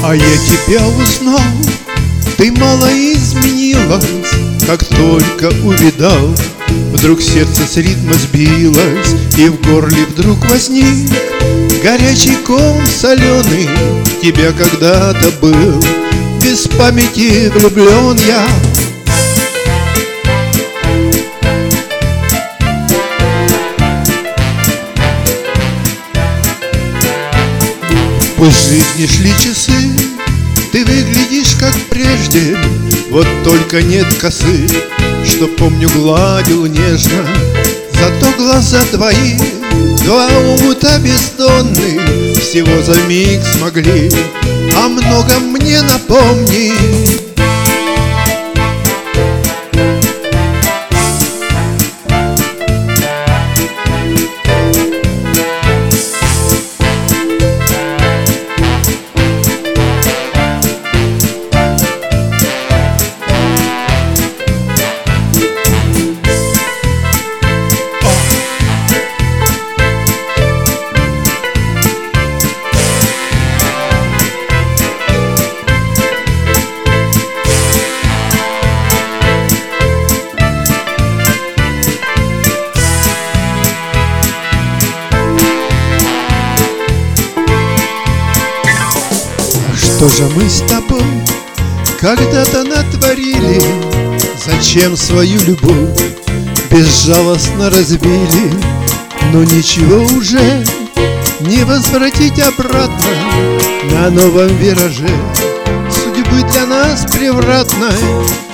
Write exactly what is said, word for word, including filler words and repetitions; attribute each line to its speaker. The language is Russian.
Speaker 1: А я тебя узнал, ты мало изменилась, как только увидал. Вдруг сердце с ритма сбилось, и в горле вдруг возник горячий ком соленый. Тебя когда-то был, без памяти влюблен я. Пусть в жизни шли часы, ты выглядишь как прежде, вот только нет косы, что, помню, гладил нежно. Зато глаза твои, два омута бездонных, всего за миг смогли о многом мне напомнить. Что же мы с тобой когда-то натворили? Зачем свою любовь безжалостно разбили? Но ничего уже не возвратить обратно. На новом вираже судьбы для нас превратной